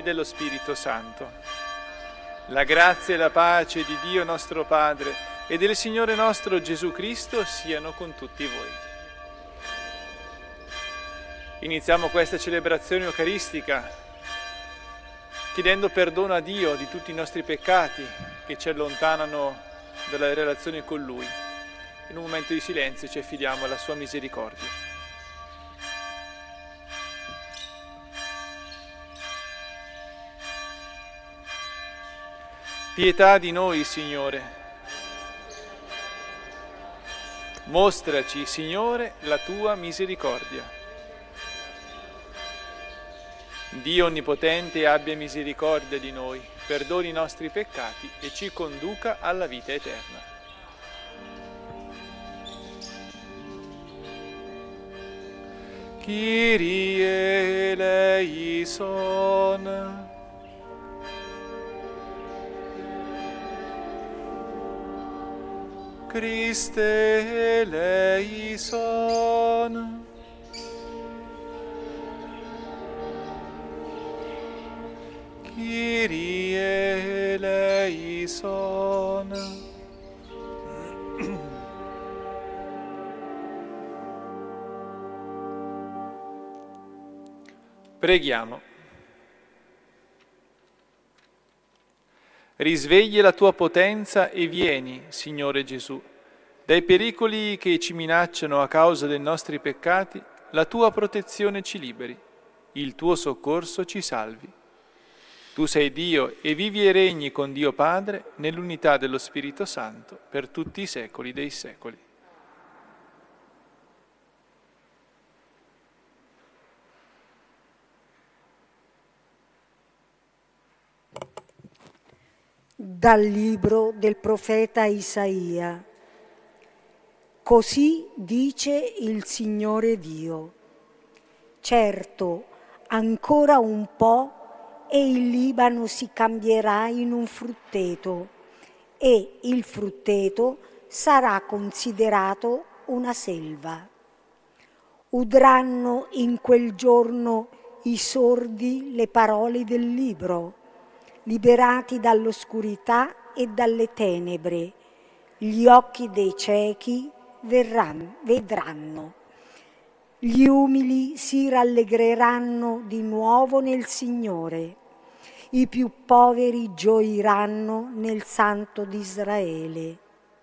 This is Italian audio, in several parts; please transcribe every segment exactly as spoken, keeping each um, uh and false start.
dello Spirito Santo. La grazia e la pace di Dio nostro Padre e del Signore nostro Gesù Cristo siano con tutti voi. Iniziamo questa celebrazione eucaristica chiedendo perdono a Dio di tutti i nostri peccati che ci allontanano dalla relazione con Lui. In un momento di silenzio ci affidiamo alla sua misericordia. Pietà di noi, Signore. Mostraci, Signore, la tua misericordia. Dio Onnipotente abbia misericordia di noi, perdoni i nostri peccati e ci conduca alla vita eterna. Kyrie eleison. Christe eleison. Kyrie eleison. Preghiamo. Risvegli la tua potenza e vieni, Signore Gesù, dai pericoli che ci minacciano a causa dei nostri peccati, la tua protezione ci liberi, il tuo soccorso ci salvi. Tu sei Dio e vivi e regni con Dio Padre nell'unità dello Spirito Santo per tutti i secoli dei secoli. Dal libro del profeta Isaia. Così dice il Signore Dio: certo, ancora un po' e il Libano si cambierà in un frutteto e il frutteto sarà considerato una selva. Udranno in quel giorno i sordi le parole del libro, liberati dall'oscurità e dalle tenebre, gli occhi dei ciechi verranno, vedranno. Gli umili si rallegreranno di nuovo nel Signore, i più poveri gioiranno nel Santo di Israele,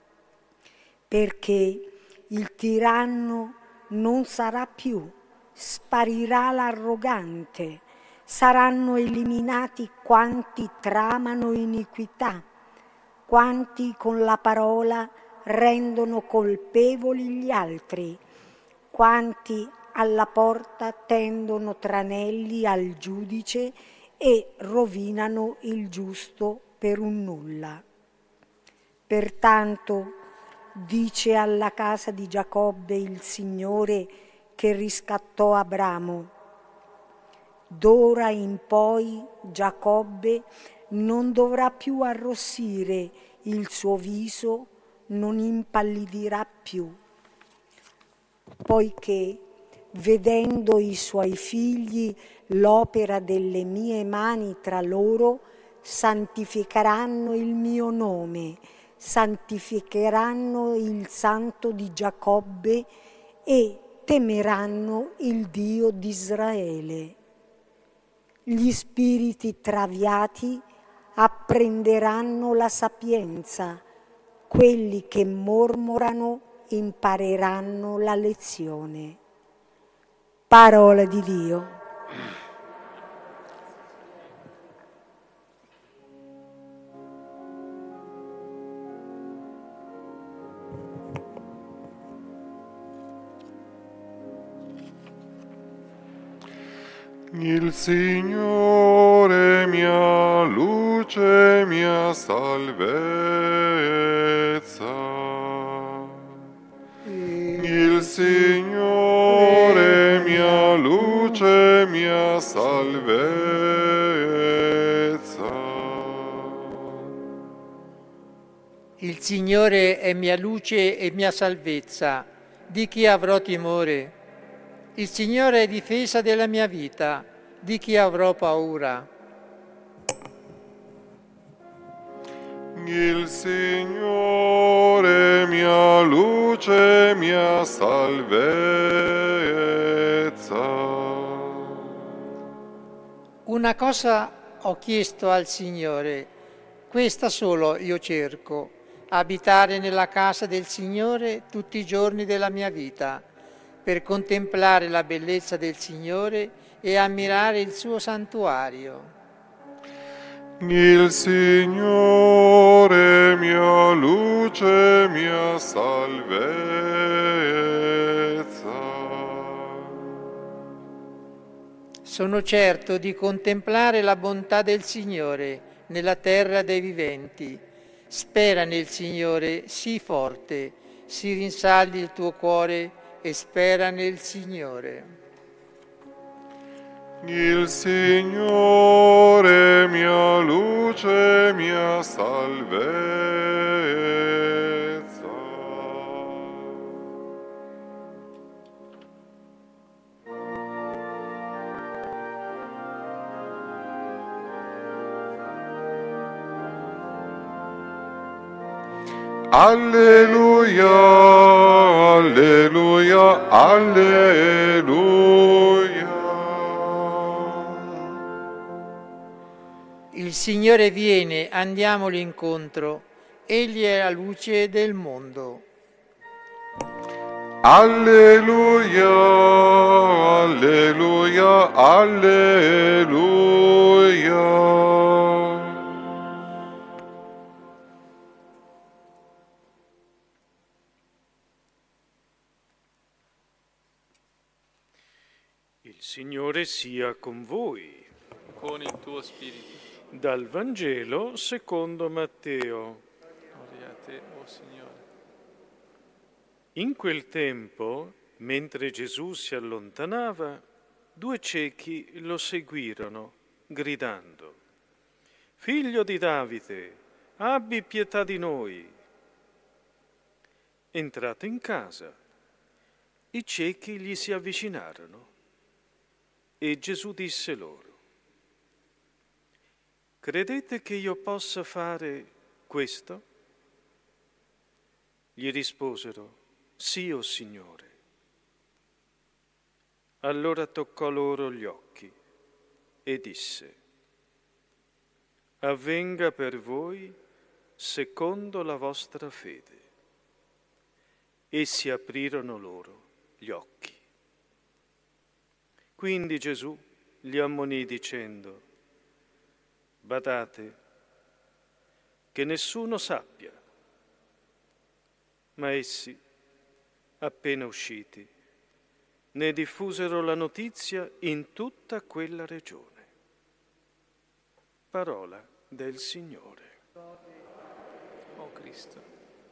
perché il tiranno non sarà più, sparirà l'arrogante, saranno eliminati quanti tramano iniquità, quanti con la parola rendono colpevoli gli altri, quanti alla porta tendono tranelli al giudice e rovinano il giusto per un nulla. Pertanto dice alla casa di Giacobbe il Signore che riscattò Abramo: d'ora in poi Giacobbe non dovrà più arrossire il suo viso, non impallidirà più, poiché vedendo i suoi figli l'opera delle mie mani tra loro, santificheranno il mio nome, santificheranno il Santo di Giacobbe e temeranno il Dio di Israele. Gli spiriti traviati apprenderanno la sapienza, quelli che mormorano impareranno la lezione. Parola di Dio. Il Signore mia luce, mia salvezza. Il Signore mia luce, mia salvezza. Il Signore è mia luce e mia salvezza. Di chi avrò timore? Il Signore è difesa della mia vita, di chi avrò paura? Il Signore mia luce, mia salvezza. Una cosa ho chiesto al Signore, questa solo io cerco, abitare nella casa del Signore tutti i giorni della mia vita, per contemplare la bellezza del Signore e ammirare il suo santuario. Il Signore mia luce, mia salvezza. Sono certo di contemplare la bontà del Signore nella terra dei viventi. Spera nel Signore, sii forte, si rinsaldi il tuo cuore e spera nel Signore. Il Signore mia luce, mia salvezza. Alleluia, alleluia, alleluia. Il Signore viene, andiamoli incontro, Egli è la luce del mondo. Alleluia, alleluia, alleluia. Il Signore sia con voi. Con il tuo spirito. Dal Vangelo secondo Matteo. Gloria a te, o Signore. In quel tempo, mentre Gesù si allontanava, due ciechi lo seguirono, gridando: «Figlio di Davide, abbi pietà di noi!» Entrato in casa, i ciechi gli si avvicinarono e Gesù disse loro: «Credete che io possa fare questo?» Gli risposero: «Sì, o Signore». Allora toccò loro gli occhi e disse: «Avvenga per voi secondo la vostra fede». Essi aprirono loro gli occhi. Quindi Gesù li ammonì dicendo: «Badate, che nessuno sappia». Ma essi, appena usciti, ne diffusero la notizia in tutta quella regione. Parola del Signore. O Cristo.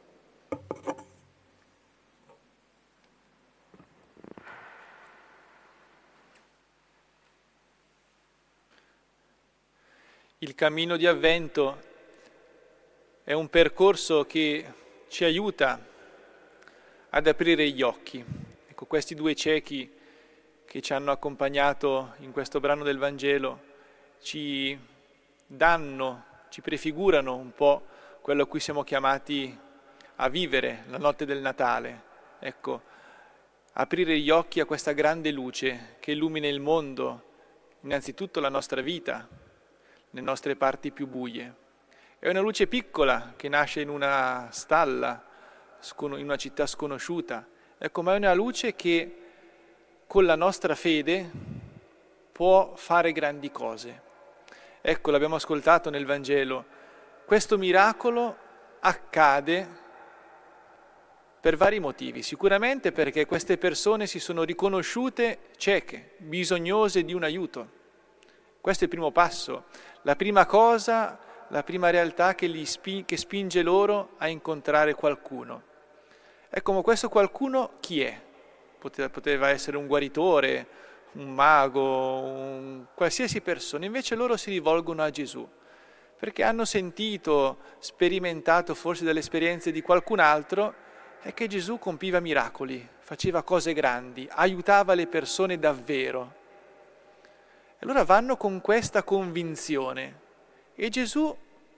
Il cammino di Avvento è un percorso che ci aiuta ad aprire gli occhi. Ecco, questi due ciechi che ci hanno accompagnato in questo brano del Vangelo ci danno, ci prefigurano un po' quello a cui siamo chiamati a vivere la notte del Natale. Ecco, aprire gli occhi a questa grande luce che illumina il mondo, innanzitutto la nostra vita, le nostre parti più buie. È una luce piccola che nasce in una stalla, in una città sconosciuta, ecco, ma è una luce che con la nostra fede può fare grandi cose. Ecco, l'abbiamo ascoltato nel Vangelo, questo miracolo accade per vari motivi, sicuramente perché queste persone si sono riconosciute cieche, bisognose di un aiuto. Questo è il primo passo, la prima cosa, la prima realtà che, li spi- che spinge loro a incontrare qualcuno. Ecco, ma questo qualcuno chi è? Poteva essere un guaritore, un mago, un... qualsiasi persona. Invece loro si rivolgono a Gesù, perché hanno sentito, sperimentato forse dalle esperienze di qualcun altro, è che Gesù compiva miracoli, faceva cose grandi, aiutava le persone davvero. E allora vanno con questa convinzione e Gesù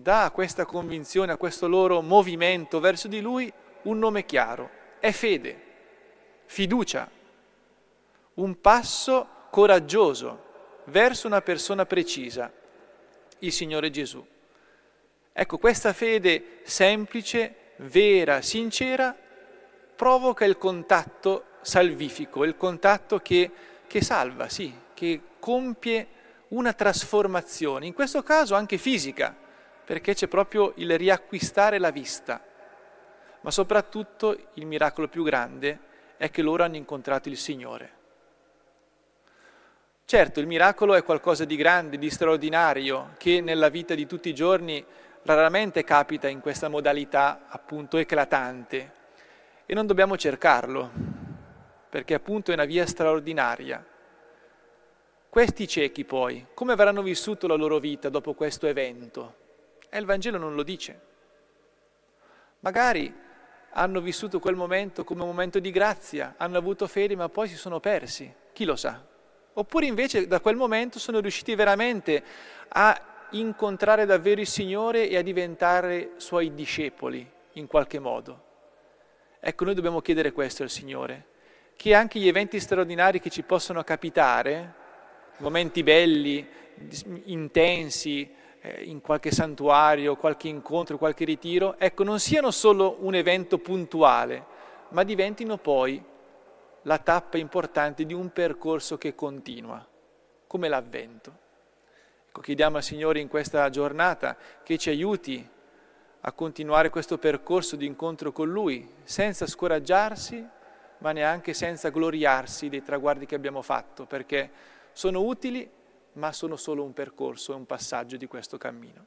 dà a questa convinzione, a questo loro movimento verso di lui un nome chiaro. È fede, fiducia, un passo coraggioso verso una persona precisa, il Signore Gesù. Ecco, questa fede semplice, vera, sincera, provoca il contatto salvifico, il contatto che, che salva, sì, che compie una trasformazione, in questo caso anche fisica, perché c'è proprio il riacquistare la vista. Ma soprattutto il miracolo più grande è che loro hanno incontrato il Signore. Certo, il miracolo è qualcosa di grande, di straordinario, che nella vita di tutti i giorni raramente capita in questa modalità appunto eclatante. E non dobbiamo cercarlo, perché appunto è una via straordinaria. Questi ciechi poi, come avranno vissuto la loro vita dopo questo evento? E il Vangelo non lo dice. Magari hanno vissuto quel momento come un momento di grazia, hanno avuto fede ma poi si sono persi, chi lo sa? Oppure invece da quel momento sono riusciti veramente a incontrare davvero il Signore e a diventare Suoi discepoli in qualche modo. Ecco, noi dobbiamo chiedere questo al Signore, che anche gli eventi straordinari che ci possono capitare, momenti belli, intensi, eh, in qualche santuario, qualche incontro, qualche ritiro, ecco, non siano solo un evento puntuale, ma diventino poi la tappa importante di un percorso che continua, come l'Avvento. Ecco, chiediamo al Signore in questa giornata che ci aiuti a continuare questo percorso di incontro con Lui, senza scoraggiarsi, ma neanche senza gloriarsi dei traguardi che abbiamo fatto, perché sono utili, ma sono solo un percorso, un passaggio di questo cammino.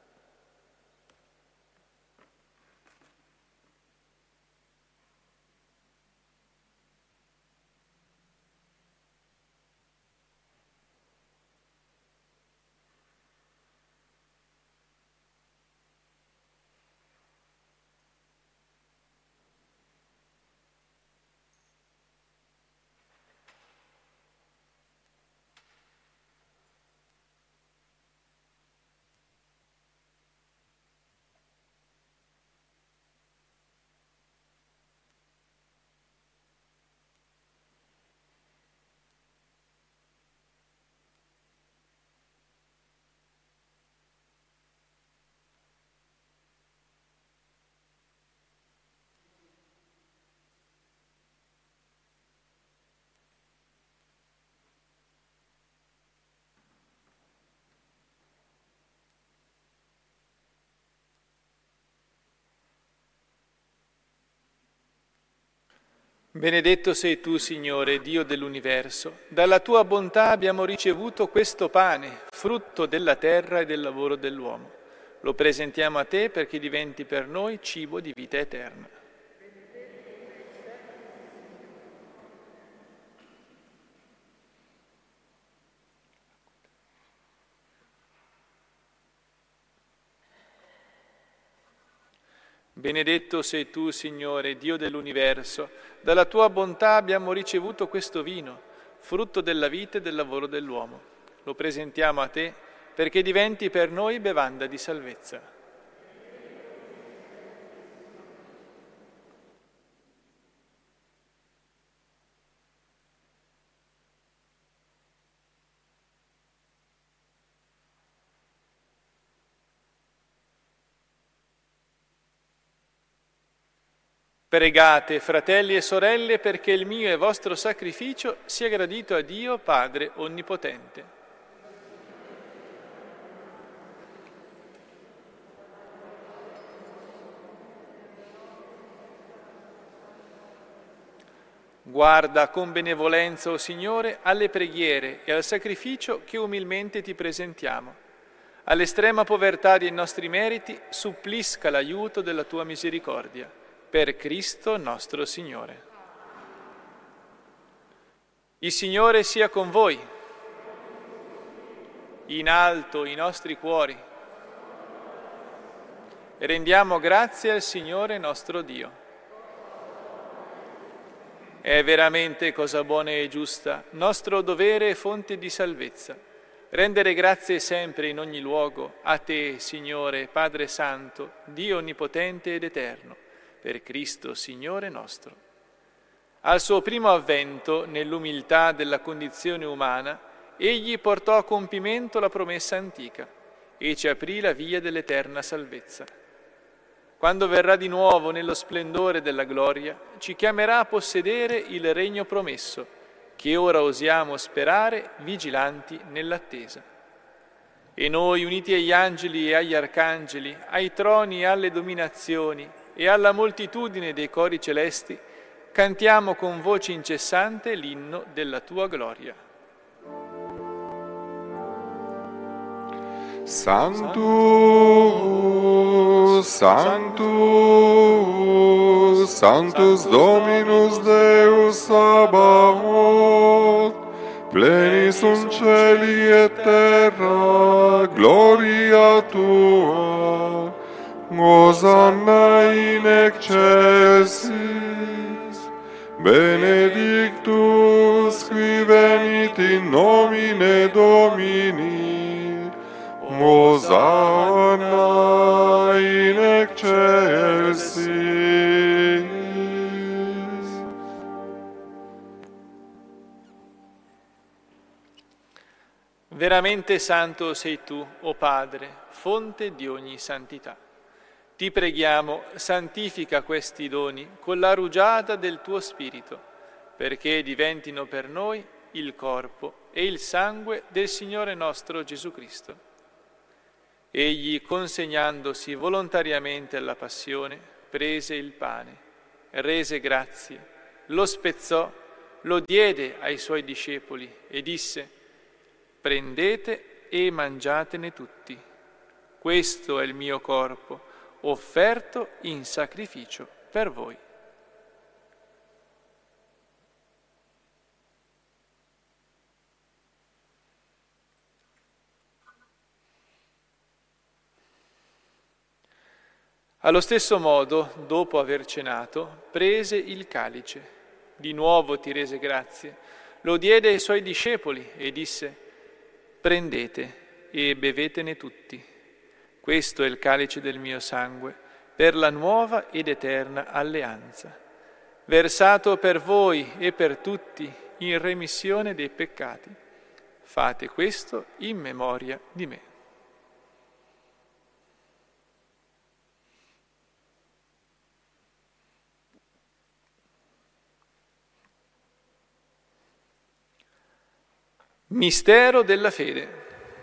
Benedetto sei tu, Signore, Dio dell'universo. Dalla tua bontà abbiamo ricevuto questo pane, frutto della terra e del lavoro dell'uomo. Lo presentiamo a te perché diventi per noi cibo di vita eterna. Benedetto sei tu, Signore, Dio dell'universo. Dalla tua bontà abbiamo ricevuto questo vino, frutto della vita e del lavoro dell'uomo. Lo presentiamo a te perché diventi per noi bevanda di salvezza. Pregate, fratelli e sorelle, perché il mio e vostro sacrificio sia gradito a Dio Padre Onnipotente. Guarda con benevolenza, o Signore, alle preghiere e al sacrificio che umilmente ti presentiamo. All'estrema povertà dei nostri meriti, supplisca l'aiuto della tua misericordia. Per Cristo nostro Signore. Il Signore sia con voi. In alto i nostri cuori. E rendiamo grazie al Signore nostro Dio. È veramente cosa buona e giusta, nostro dovere e fonte di salvezza, rendere grazie sempre in ogni luogo a Te, Signore, Padre Santo, Dio Onnipotente ed Eterno, per Cristo, Signore nostro. Al suo primo avvento, nell'umiltà della condizione umana, Egli portò a compimento la promessa antica e ci aprì la via dell'eterna salvezza. Quando verrà di nuovo nello splendore della gloria, ci chiamerà a possedere il regno promesso, che ora osiamo sperare vigilanti nell'attesa. E noi, uniti agli angeli e agli arcangeli, ai troni e alle dominazioni e alla moltitudine dei cori celesti, cantiamo con voce incessante l'inno della Tua gloria. Sanctus, Sanctus, Sanctus Dominus Deus Sabaoth, plenis sunt celi et terra, gloria Tua, Hosanna in excelsis, benedictus qui venit in nomine Domini, Hosanna in excelsis. Veramente santo sei tu, o Padre, fonte di ogni santità. Ti preghiamo, santifica questi doni con la rugiada del tuo Spirito, perché diventino per noi il corpo e il sangue del Signore nostro Gesù Cristo. Egli, consegnandosi volontariamente alla passione, prese il pane, rese grazie, lo spezzò, lo diede ai suoi discepoli e disse: «Prendete e mangiatene tutti. Questo è il mio corpo, offerto in sacrificio per voi». Allo stesso modo, dopo aver cenato, prese il calice, di nuovo ti rese grazie, lo diede ai suoi discepoli e disse: «Prendete e bevetene tutti. Questo è il calice del mio sangue, per la nuova ed eterna alleanza, versato per voi e per tutti in remissione dei peccati. Fate questo in memoria di me». Mistero della fede.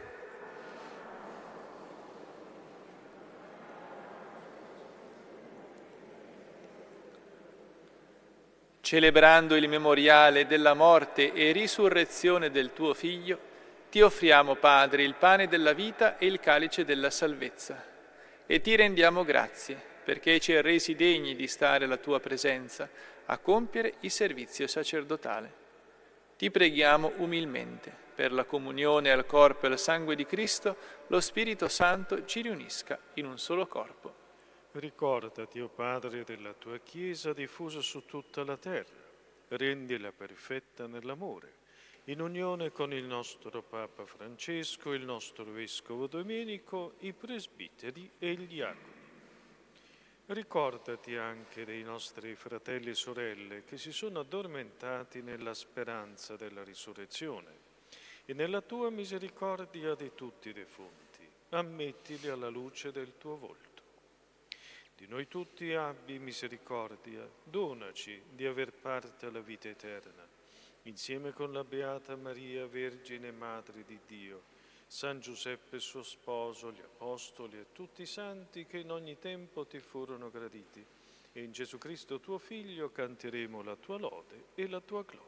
Celebrando il memoriale della morte e risurrezione del tuo Figlio, ti offriamo, Padre, il pane della vita e il calice della salvezza, e ti rendiamo grazie, perché ci hai resi degni di stare alla tua presenza, a compiere il servizio sacerdotale. Ti preghiamo umilmente, per la comunione al corpo e al sangue di Cristo, lo Spirito Santo ci riunisca in un solo corpo. Ricordati, o Padre, della tua Chiesa diffusa su tutta la terra, rendila perfetta nell'amore, in unione con il nostro Papa Francesco, il nostro Vescovo Domenico, i presbiteri e gli diaconi. Ricordati anche dei nostri fratelli e sorelle che si sono addormentati nella speranza della risurrezione e nella tua misericordia di tutti i defunti. Ammettili alla luce del tuo volto. Di noi tutti abbi misericordia, donaci di aver parte alla vita eterna, insieme con la Beata Maria, Vergine Madre di Dio, San Giuseppe suo sposo, gli Apostoli e tutti i santi che in ogni tempo ti furono graditi. E in Gesù Cristo tuo Figlio canteremo la tua lode e la tua gloria.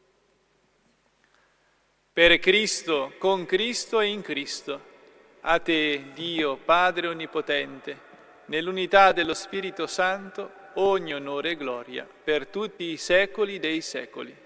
Per Cristo, con Cristo e in Cristo, a te, Dio, Padre Onnipotente, nell'unità dello Spirito Santo, ogni onore e gloria, per tutti i secoli dei secoli.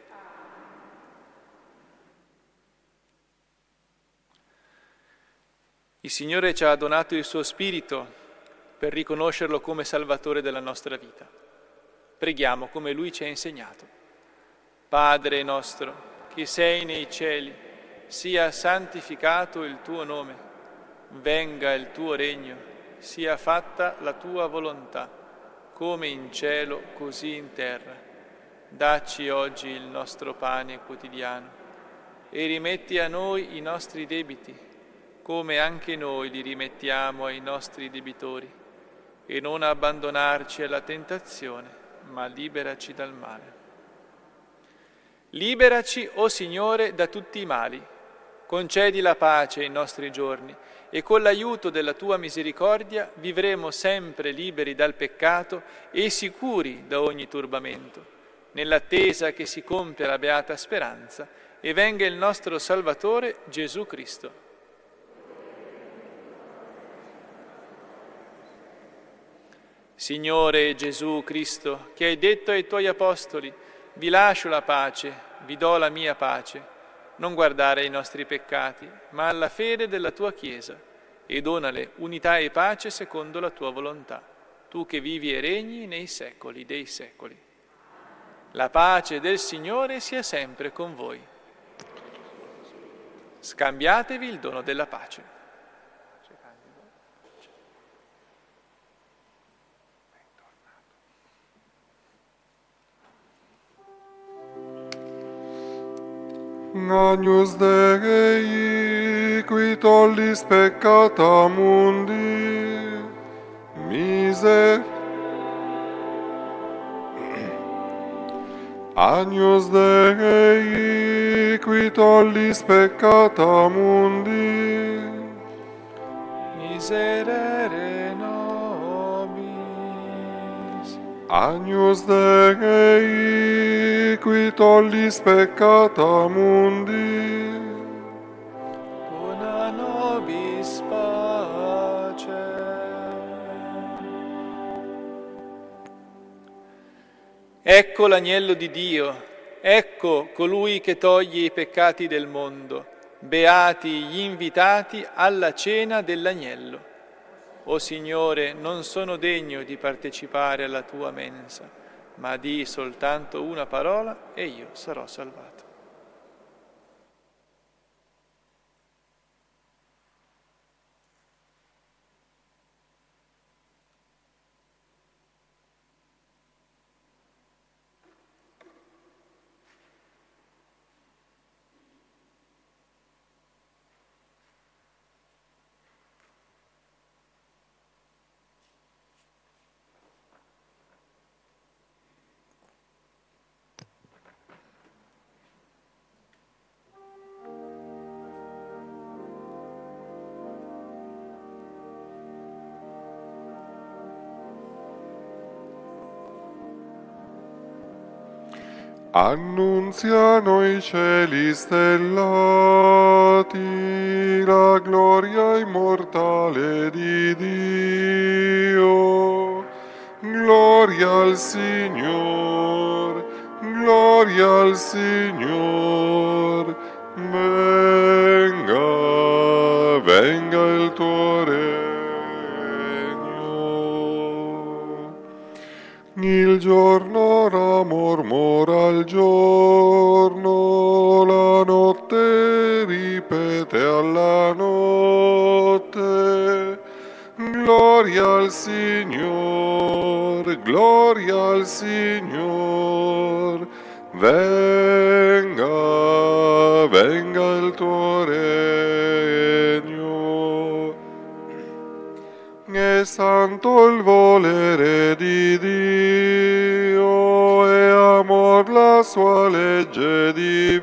Il Signore ci ha donato il suo Spirito per riconoscerlo come Salvatore della nostra vita. Preghiamo come Lui ci ha insegnato. Padre nostro, che sei nei cieli, sia santificato il tuo nome, venga il tuo regno, sia fatta la tua volontà, come in cielo così in terra. Dacci oggi il nostro pane quotidiano e rimetti a noi i nostri debiti, come anche noi li rimettiamo ai nostri debitori, e non abbandonarci alla tentazione, ma liberaci dal male. Liberaci, o Signore, da tutti i mali. Concedi la pace ai nostri giorni e con l'aiuto della tua misericordia vivremo sempre liberi dal peccato e sicuri da ogni turbamento, nell'attesa che si compia la beata speranza e venga il nostro Salvatore Gesù Cristo. Signore Gesù Cristo, che hai detto ai tuoi apostoli: vi lascio la pace, vi do la mia pace, non guardare ai nostri peccati, ma alla fede della tua Chiesa, e donale unità e pace secondo la tua volontà, tu che vivi e regni nei secoli dei secoli. La pace del Signore sia sempre con voi. Scambiatevi il dono della pace. Agnus Dei, qui tollis peccata mundi, miser. Agnus Dei, qui tollis peccata mundi, miserere nobis. Agnus Dei, qui tollis peccata mundi, dona nobis pace. Ecco l'agnello di Dio, ecco colui che toglie i peccati del mondo. Beati gli invitati alla cena dell'agnello. O Signore, non sono degno di partecipare alla tua mensa, ma di soltanto una parola e io sarò salvato. annunziano i cieli stellati la gloria immortale di Dio. Gloria al Signor, gloria al Signor, venga, venga il tuo regno. Il giorno ora mormora il giorno, la notte ripete alla notte. Gloria al Signor, gloria al Signor, venga, venga il tuo regno. È santo il volere di Dio e amor la sua legge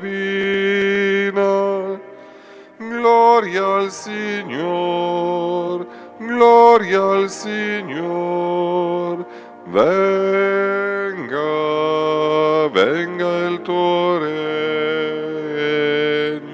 divina. Gloria al Signor, gloria al Signor, venga, venga il tuo regno.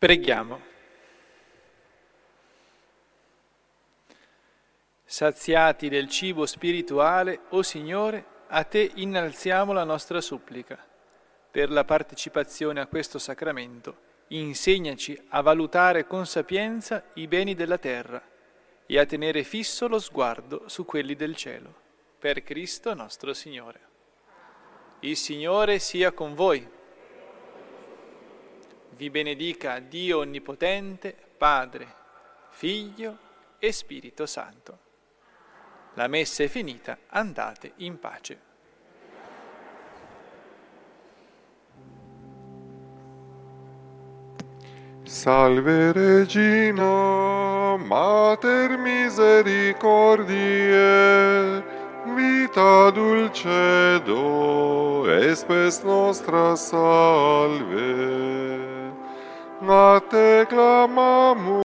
Preghiamo. Saziati del cibo spirituale, o Signore, a Te innalziamo la nostra supplica. Per la partecipazione a questo sacramento, insegnaci a valutare con sapienza i beni della terra e a tenere fisso lo sguardo su quelli del cielo. Per Cristo nostro Signore. Il Signore sia con voi. Vi benedica Dio Onnipotente, Padre, Figlio e Spirito Santo. La messa è finita, andate in pace. Salve Regina, Mater misericordiae, vita dulcedo, espes nostra salve. A te clamamus.